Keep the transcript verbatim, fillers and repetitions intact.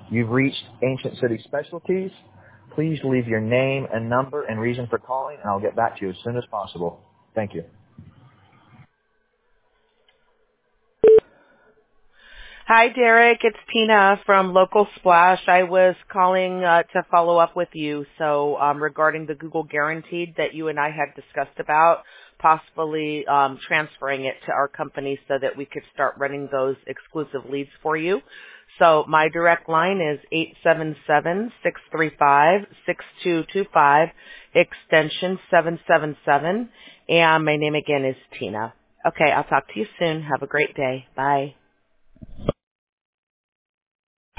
You've reached Ancient City Specialties. Please leave your name and number and reason for calling, and I'll get back to you as soon as possible. Thank you. Hi, Derek. It's Tina from Local Splash. I was calling uh, to follow up with you. So um, regarding the Google Guaranteed that you and I had discussed about, possibly um, transferring it to our company so that we could start running those exclusive leads for you. So my direct line is eight seven seven, six three five, six two two five, extension seven seven seven. And my name again is Tina. Okay, I'll talk to you soon. Have a great day. Bye.